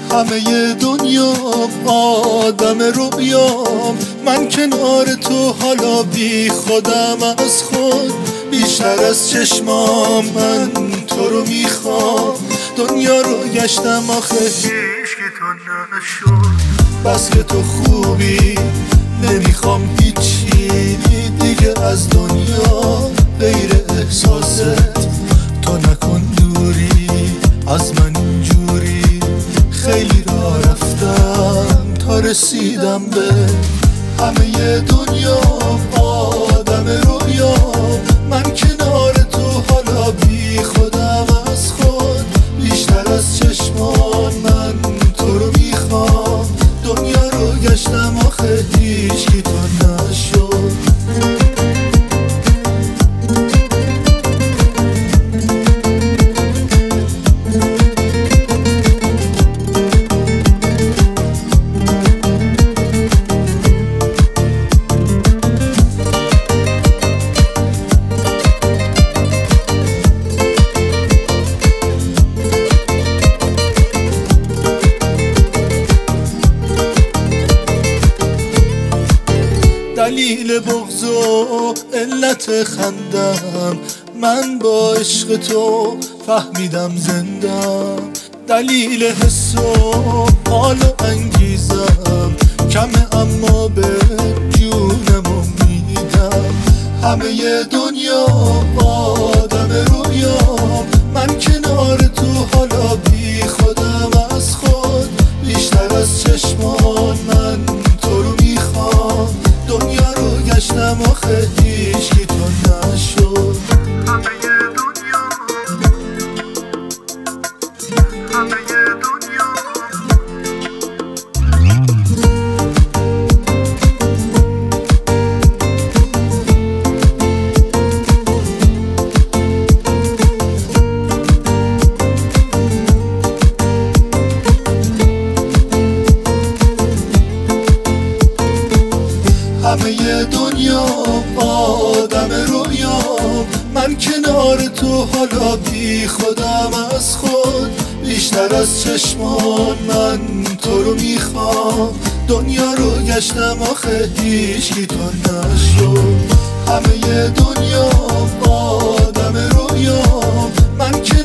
همه دنیا آدم رویام، من کنار تو حالا بی خودم از خود، بیشتر از چشمام من تو رو میخوام. دنیا رو گشتم آخه هیچکی تو نشد، بس که تو خوبی نمیخوام هیچی دیگه از دنیا غیر احساست. تو نکن دوری از من اینجوری، خیلی راه رفتم تا رسیدم به همه دنیا آدم رویام، من کنار تو حالا بی خودم از خود، بیشتر از چشمان من تو رو میخوام. دنیا رو گشتم آخه هیچکی تو نشد. دلیل بغض و علت خندم، من با عشق تو فهمیدم زندم. دلیل حس و حال و انگیزم کمه اما به جونمو میدم. همه دنیا آدم رویام، من کنار تو حالا بی خودم از خود، بیشتر از چشمان من تو رو میخوام. دنیا رو گشتم آخه هیچکی تو نشد. همه دنیا همه دنیا آدم رویام، من کنار تو حالا بی خودم از خود، بیشتر از چشمان من تو رو میخوام. دنیا رو گشتم آخه هیچکی تو نشد. همه دنیا آدم رویام، من